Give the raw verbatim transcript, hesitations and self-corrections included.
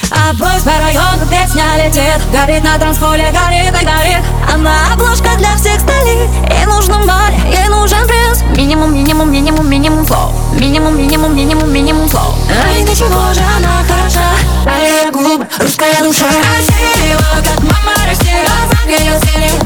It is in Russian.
Обоих по району песня летит. Горит на танцполе, горит и горит. Она обложка для всех столиц. Ей нужно море, ей нужен приз. Минимум, минимум, минимум, минимум флоу. Минимум, минимум, минимум, минимум флоу. Ай, до чего же она хороша. Аллея губ, русская душа. Красиво, как мама Россия. Глаза ее синий.